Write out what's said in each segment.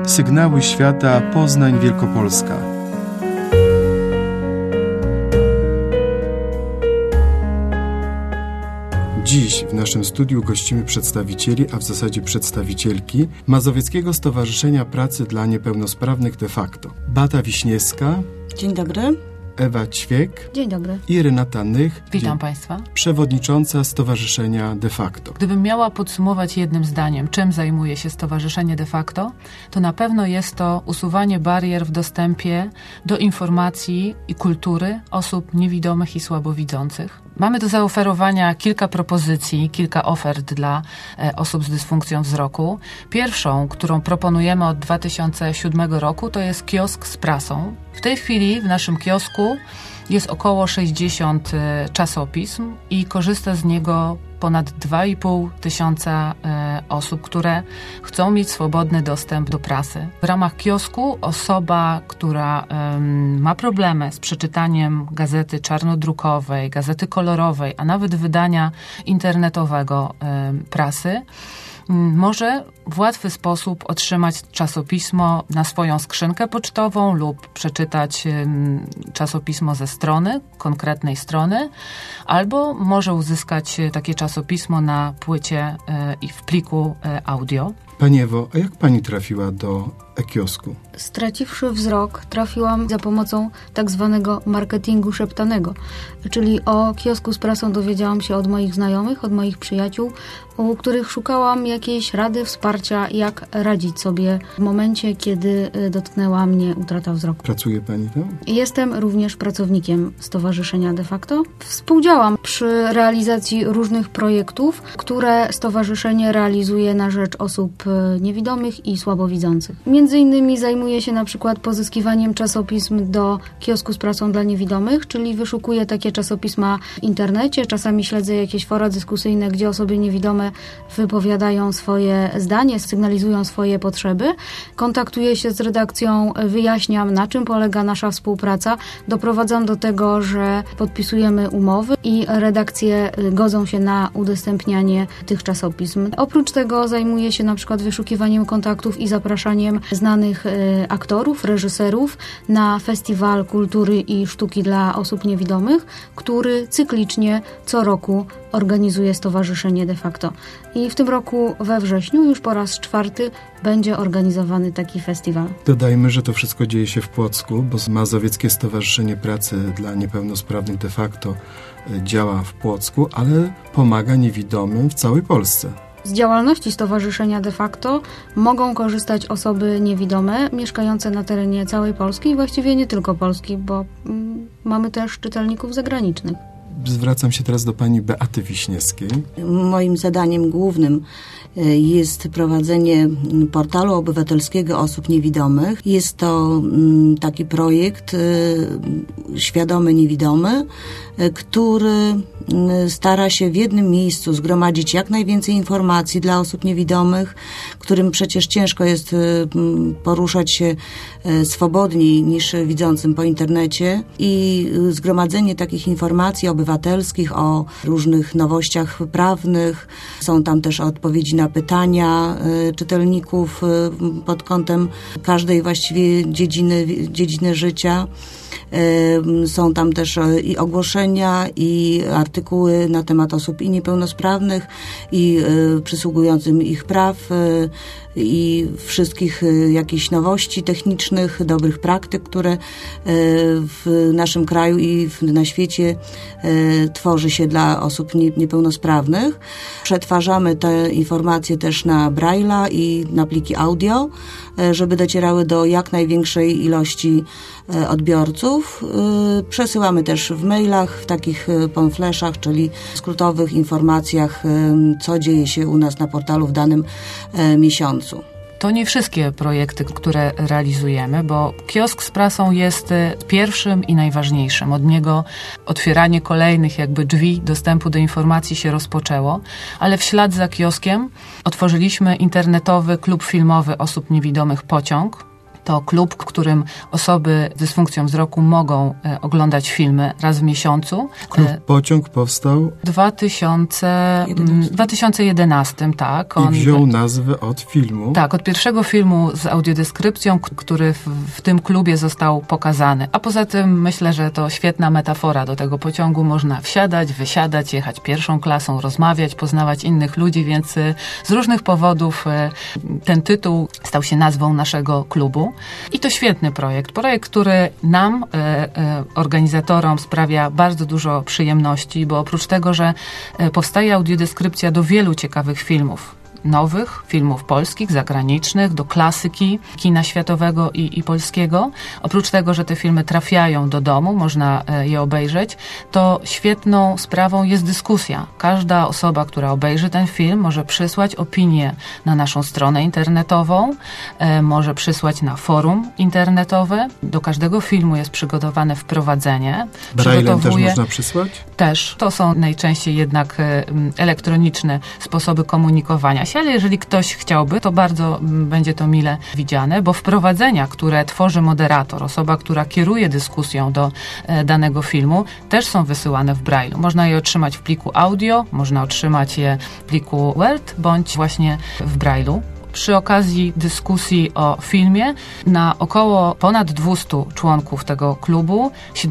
Sygnały Świata Poznań Wielkopolska. Dziś w naszym studiu gościmy przedstawicieli, a w zasadzie przedstawicielki Mazowieckiego Stowarzyszenia Pracy dla Niepełnosprawnych de facto. Beata Wiśniewska. Dzień dobry. Ewa Ćwiek. Dzień dobry. I Renata Nych. Witam Państwa. Przewodnicząca Stowarzyszenia de facto. Gdybym miała podsumować jednym zdaniem, czym zajmuje się Stowarzyszenie de facto, to na pewno jest to usuwanie barier w dostępie do informacji i kultury osób niewidomych i słabowidzących. Mamy do zaoferowania kilka propozycji, kilka ofert dla osób z dysfunkcją wzroku. Pierwszą, którą proponujemy od 2007 roku, to jest kiosk z prasą. W tej chwili w naszym kiosku jest około 60 czasopism i korzysta z niego ponad 2,5 tysiąca osób, które chcą mieć swobodny dostęp do prasy. W ramach kiosku osoba, która ma problemy z przeczytaniem gazety czarnodrukowej, gazety kolorowej, a nawet wydania internetowego prasy, może w łatwy sposób otrzymać czasopismo na swoją skrzynkę pocztową lub przeczytać czasopismo ze strony, konkretnej strony, albo może uzyskać takie czasopismo na płycie i w pliku audio. Pani Ewo, a jak Pani trafiła do e-kiosku? Straciwszy wzrok, trafiłam za pomocą tak zwanego marketingu szeptanego, czyli o kiosku z prasą dowiedziałam się od moich znajomych, od moich przyjaciół, u których szukałam jakiejś rady, wsparcia, jak radzić sobie w momencie, kiedy dotknęła mnie utrata wzroku. Pracuje Pani tam? Jestem również pracownikiem Stowarzyszenia de facto. Współdziałam przy realizacji różnych projektów, które stowarzyszenie realizuje na rzecz osób niewidomych i słabowidzących. Między innymi zajmuję się na przykład pozyskiwaniem czasopism do kiosku z prasą dla niewidomych, czyli wyszukuję takie czasopisma w internecie, czasami śledzę jakieś fora dyskusyjne, gdzie osoby niewidome wypowiadają swoje zdanie, sygnalizują swoje potrzeby. Kontaktuję się z redakcją, wyjaśniam, na czym polega nasza współpraca, doprowadzam do tego, że podpisujemy umowy i redakcje godzą się na udostępnianie tych czasopism. Oprócz tego zajmuję się na przykład wyszukiwaniem kontaktów i zapraszaniem znanych aktorów, reżyserów na Festiwal Kultury i Sztuki dla Osób Niewidomych, który cyklicznie co roku organizuje Stowarzyszenie de facto. I w tym roku we wrześniu już po raz 4 będzie organizowany taki festiwal. Dodajmy, że to wszystko dzieje się w Płocku, bo Mazowieckie Stowarzyszenie Pracy dla Niepełnosprawnych de facto działa w Płocku, ale pomaga niewidomym w całej Polsce. Z działalności Stowarzyszenia de facto mogą korzystać osoby niewidome mieszkające na terenie całej Polski i właściwie nie tylko Polski, bo mamy też czytelników zagranicznych. Zwracam się teraz do pani Beaty Wiśniewskiej. Moim zadaniem głównym jest prowadzenie portalu obywatelskiego osób niewidomych. Jest to taki projekt Świadomy Niewidomy, który stara się w jednym miejscu zgromadzić jak najwięcej informacji dla osób niewidomych, którym przecież ciężko jest poruszać się swobodniej niż widzącym po internecie, i zgromadzenie takich informacji obywatelskich o różnych nowościach prawnych. Są tam też odpowiedzi na pytania czytelników pod kątem każdej właściwie dziedziny życia. Są tam też i ogłoszenia, i artykuły na temat osób i niepełnosprawnych, i przysługującym ich praw, i wszystkich jakichś nowości technicznych, dobrych praktyk, które w naszym kraju i na świecie tworzy się dla osób niepełnosprawnych. Przetwarzamy te informacje też na Braille'a i na pliki audio, żeby docierały do jak największej ilości odbiorców. Przesyłamy też w mailach, w takich pamfleszach, czyli skrótowych informacjach, co dzieje się u nas na portalu w danym miesiącu. To nie wszystkie projekty, które realizujemy, bo kiosk z prasą jest pierwszym i najważniejszym. Od niego otwieranie kolejnych jakby drzwi dostępu do informacji się rozpoczęło, ale w ślad za kioskiem otworzyliśmy internetowy klub filmowy osób niewidomych Pociąg. To klub, w którym osoby z dysfunkcją wzroku mogą oglądać filmy raz w miesiącu. Klub Pociąg powstał w 2011, tak. I wziął nazwę od filmu. Tak, od pierwszego filmu z audiodeskrypcją, który w tym klubie został pokazany. A poza tym myślę, że to świetna metafora do tego pociągu. Można wsiadać, wysiadać, jechać pierwszą klasą, rozmawiać, poznawać innych ludzi, więc z różnych powodów ten tytuł stał się nazwą naszego klubu. I to świetny projekt. Projekt, który nam, organizatorom, sprawia bardzo dużo przyjemności, bo oprócz tego, że powstaje audiodeskrypcja do wielu ciekawych filmów, nowych, filmów polskich, zagranicznych, do klasyki kina światowego i polskiego. Oprócz tego, że te filmy trafiają do domu, można je obejrzeć, to świetną sprawą jest dyskusja. Każda osoba, która obejrzy ten film, może przysłać opinię na naszą stronę internetową, może przysłać na forum internetowe. Do każdego filmu jest przygotowane wprowadzenie. Braillem też można przysłać? Też. To są najczęściej jednak elektroniczne sposoby komunikowania się, ale jeżeli ktoś chciałby, to bardzo będzie to mile widziane, bo wprowadzenia, które tworzy moderator, osoba, która kieruje dyskusją do danego filmu, też są wysyłane w Braille'u. Można je otrzymać w pliku audio, można otrzymać je w pliku Word, bądź właśnie w Braille'u. Przy okazji dyskusji o filmie na około ponad 200 członków tego klubu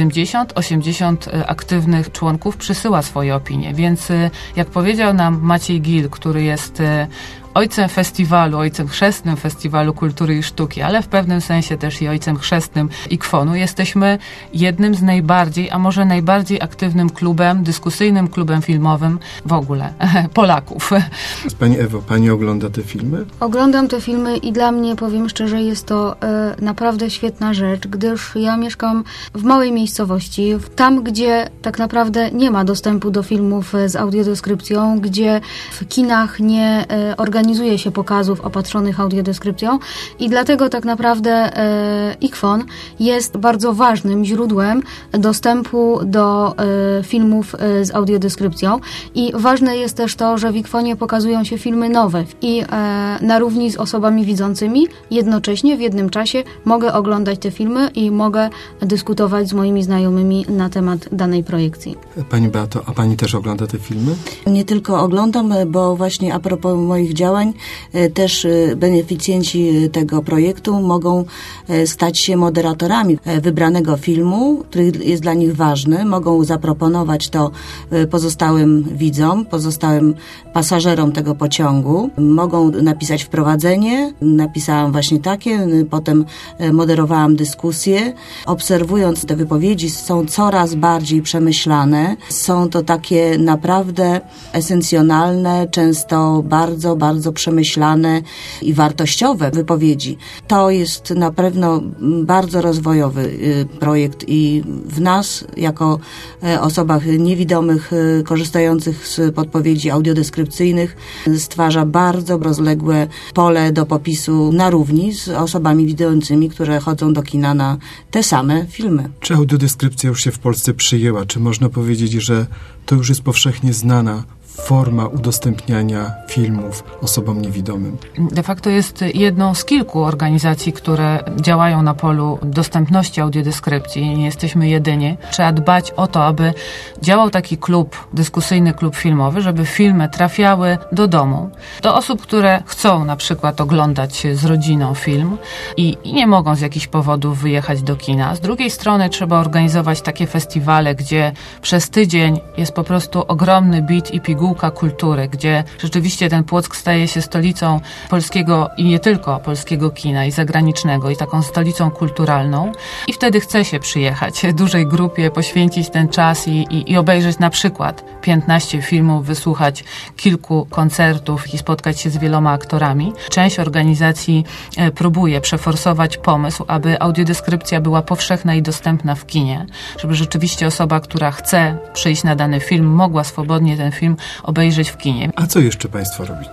70-80 aktywnych członków przysyła swoje opinie. Więc jak powiedział nam Maciej Gil, który jest ojcem festiwalu, ojcem chrzestnym Festiwalu Kultury i Sztuki, ale w pewnym sensie też i ojcem chrzestnym IKFON-u. Jesteśmy jednym z najbardziej, a może najbardziej aktywnym klubem, dyskusyjnym klubem filmowym w ogóle Polaków. Pani Ewo, pani ogląda te filmy? Oglądam te filmy i dla mnie, powiem szczerze, jest to naprawdę świetna rzecz, gdyż ja mieszkam w małej miejscowości, tam, gdzie tak naprawdę nie ma dostępu do filmów z audiodeskrypcją, gdzie w kinach nie organizuje się pokazów opatrzonych audiodeskrypcją i dlatego tak naprawdę IKFON jest bardzo ważnym źródłem dostępu do filmów z audiodeskrypcją i ważne jest też to, że w IKFONie pokazują się filmy nowe i na równi z osobami widzącymi jednocześnie w jednym czasie mogę oglądać te filmy i mogę dyskutować z moimi znajomymi na temat danej projekcji. Pani Beato, a pani też ogląda te filmy? Nie tylko oglądam, bo właśnie a propos moich działań, też beneficjenci tego projektu mogą stać się moderatorami wybranego filmu, który jest dla nich ważny. Mogą zaproponować to pozostałym widzom, pozostałym pasażerom tego pociągu. Mogą napisać wprowadzenie. Napisałam właśnie takie, potem moderowałam dyskusję. Obserwując te wypowiedzi, są coraz bardziej przemyślane. Są to takie naprawdę esencjonalne, często bardzo, bardzo przemyślane i wartościowe wypowiedzi. To jest na pewno bardzo rozwojowy projekt i w nas, jako osobach niewidomych, korzystających z podpowiedzi audiodeskrypcyjnych, stwarza bardzo rozległe pole do popisu na równi z osobami widzącymi, które chodzą do kina na te same filmy. Czy audiodeskrypcja już się w Polsce przyjęła? Czy można powiedzieć, że to już jest powszechnie znana forma udostępniania filmów osobom niewidomym? De facto jest jedną z kilku organizacji, które działają na polu dostępności audiodeskrypcji. Nie jesteśmy jedyni. Trzeba dbać o to, aby działał taki klub, dyskusyjny klub filmowy, żeby filmy trafiały do domu. Do osób, które chcą na przykład oglądać z rodziną film i nie mogą z jakichś powodów wyjechać do kina. Z drugiej strony trzeba organizować takie festiwale, gdzie przez tydzień jest po prostu ogromny bit i pigułka kultury, gdzie rzeczywiście ten Płock staje się stolicą polskiego i nie tylko polskiego kina i zagranicznego i taką stolicą kulturalną i wtedy chce się przyjechać w dużej grupie, poświęcić ten czas i obejrzeć na przykład 15 filmów, wysłuchać kilku koncertów i spotkać się z wieloma aktorami. Część organizacji próbuje przeforsować pomysł, aby audiodeskrypcja była powszechna i dostępna w kinie, żeby rzeczywiście osoba, która chce przyjść na dany film, mogła swobodnie ten film obejrzeć w kinie. A co jeszcze Państwo robicie?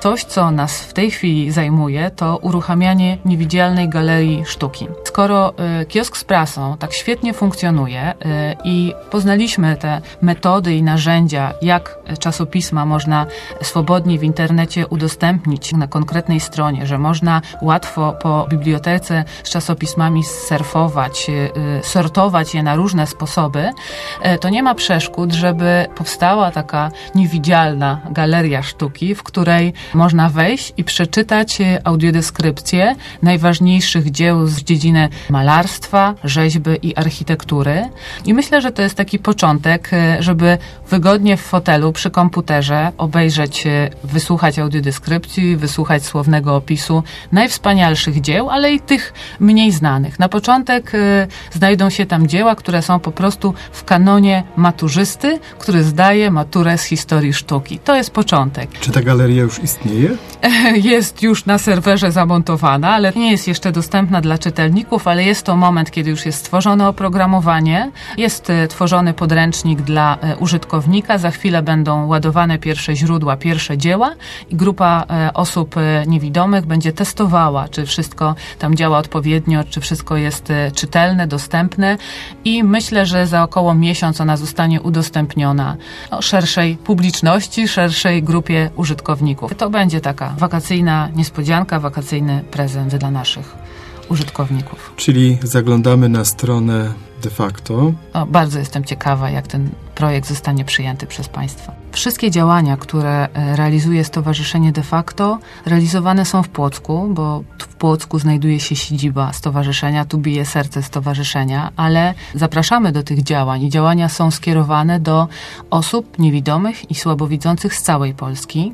coś, co nas w tej chwili zajmuje, to uruchamianie niewidzialnej galerii sztuki. Skoro kiosk z prasą tak świetnie funkcjonuje i poznaliśmy te metody i narzędzia, jak czasopisma można swobodnie w internecie udostępnić na konkretnej stronie, że można łatwo po bibliotece z czasopismami surfować, sortować je na różne sposoby, to nie ma przeszkód, żeby powstała taka niewidzialna galeria sztuki, w której można wejść i przeczytać audiodeskrypcje najważniejszych dzieł z dziedziny malarstwa, rzeźby i architektury. I myślę, że to jest taki początek, żeby wygodnie w fotelu przy komputerze obejrzeć, wysłuchać audiodeskrypcji, wysłuchać słownego opisu najwspanialszych dzieł, ale i tych mniej znanych. Na początek znajdą się tam dzieła, które są po prostu w kanonie maturzysty, który zdaje maturę z historii sztuki. To jest początek. Czy ta galeria już istnieje? Jest już na serwerze zamontowana, ale nie jest jeszcze dostępna dla czytelników, ale jest to moment, kiedy już jest stworzone oprogramowanie, jest tworzony podręcznik dla użytkownika, za chwilę będą ładowane pierwsze źródła, pierwsze dzieła i grupa osób niewidomych będzie testowała, czy wszystko tam działa odpowiednio, czy wszystko jest czytelne, dostępne i myślę, że za około miesiąc ona zostanie udostępniona szerszej publiczności, szerszej grupie użytkowników. To będzie taka wakacyjna niespodzianka, wakacyjny prezent dla naszych użytkowników. Czyli zaglądamy na stronę de facto. Bardzo jestem ciekawa, jak ten projekt zostanie przyjęty przez Państwa. Wszystkie działania, które realizuje Stowarzyszenie de facto, realizowane są w Płocku, bo w Płocku znajduje się siedziba stowarzyszenia, tu bije serce stowarzyszenia, ale zapraszamy do tych działań i działania są skierowane do osób niewidomych i słabowidzących z całej Polski.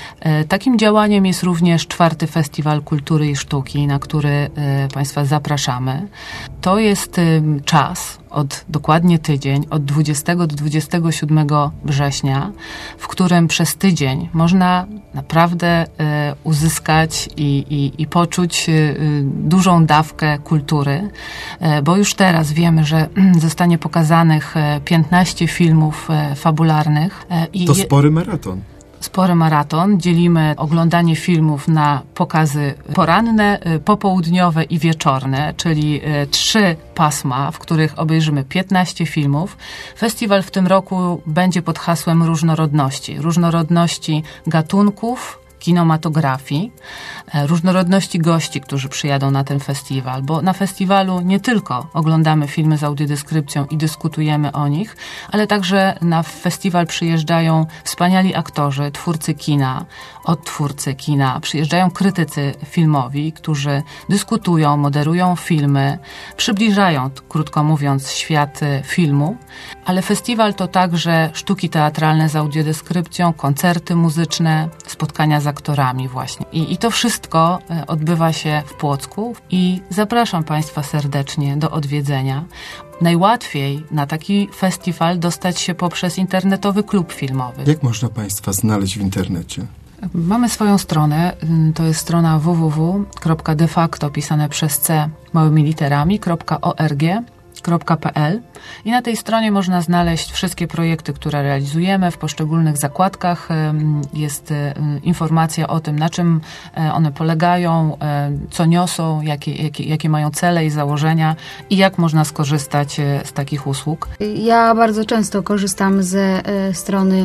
Takim działaniem jest również 4. Festiwal Kultury i Sztuki, na który Państwa zapraszamy. To jest czas, dokładnie tydzień, od 20 do 27 września, w którym przez tydzień można naprawdę uzyskać i poczuć dużą dawkę kultury, bo już teraz wiemy, że zostanie pokazanych 15 filmów fabularnych. To spory maraton. Spory maraton. Dzielimy oglądanie filmów na pokazy poranne, popołudniowe i wieczorne, czyli 3 pasma, w których obejrzymy 15 filmów. Festiwal w tym roku będzie pod hasłem różnorodności. Różnorodności gatunków, kinematografii, różnorodności gości, którzy przyjadą na ten festiwal, bo na festiwalu nie tylko oglądamy filmy z audiodeskrypcją i dyskutujemy o nich, ale także na festiwal przyjeżdżają wspaniali aktorzy, twórcy kina, odtwórcy kina, przyjeżdżają krytycy filmowi, którzy dyskutują, moderują filmy, przybliżają, krótko mówiąc, świat filmu, ale festiwal to także sztuki teatralne z audiodeskrypcją, koncerty muzyczne, spotkania z aktorami właśnie. I to wszystko odbywa się w Płocku i zapraszam Państwa serdecznie do odwiedzenia. Najłatwiej na taki festiwal dostać się poprzez internetowy klub filmowy. Jak można Państwa znaleźć w internecie? Mamy swoją stronę, to jest strona www.defacto pisane przez C małymi literami, .org.pl i na tej stronie można znaleźć wszystkie projekty, które realizujemy. W poszczególnych zakładkach jest informacja o tym, na czym one polegają, co niosą, jakie mają cele i założenia i jak można skorzystać z takich usług. Ja bardzo często korzystam ze strony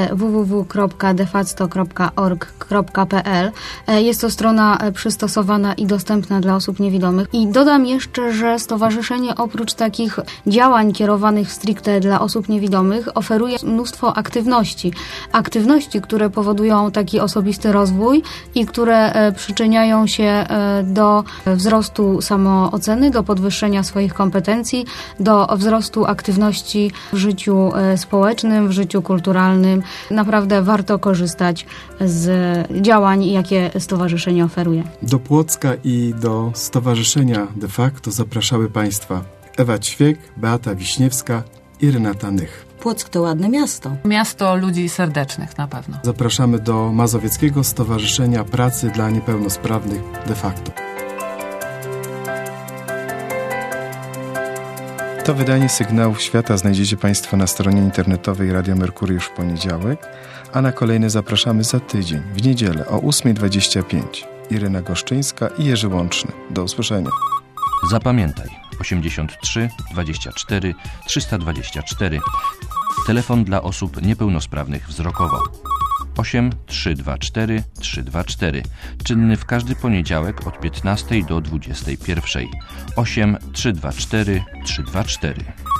www.defacto.org.pl. Jest to strona przystosowana i dostępna dla osób niewidomych. I dodam jeszcze, że stowarzyszenie oprócz takich działań kierowanych stricte dla osób niewidomych oferuje mnóstwo aktywności. Aktywności, które powodują taki osobisty rozwój i które przyczyniają się do wzrostu samooceny, do podwyższenia swoich kompetencji, do wzrostu aktywności w życiu społecznym, w życiu kulturalnym. Naprawdę warto korzystać z działań, jakie stowarzyszenie oferuje. Do Płocka i do Stowarzyszenia de facto zapraszały Państwa Ewa Ćwiek, Beata Wiśniewska i Renata Nych. Płock to ładne miasto. Miasto ludzi serdecznych na pewno. Zapraszamy do Mazowieckiego Stowarzyszenia Pracy dla Niepełnosprawnych de facto. To wydanie Sygnałów Świata znajdziecie Państwo na stronie internetowej Radio Merkuriusz w poniedziałek, a na kolejne zapraszamy za tydzień, w niedzielę o 8:25. Irena Goszczyńska i Jerzy Łączny. Do usłyszenia. Zapamiętaj 83 24 324. Telefon dla osób niepełnosprawnych wzrokowo. 8 324 324. Czynny w każdy poniedziałek od 15 do 21. 8 324 324.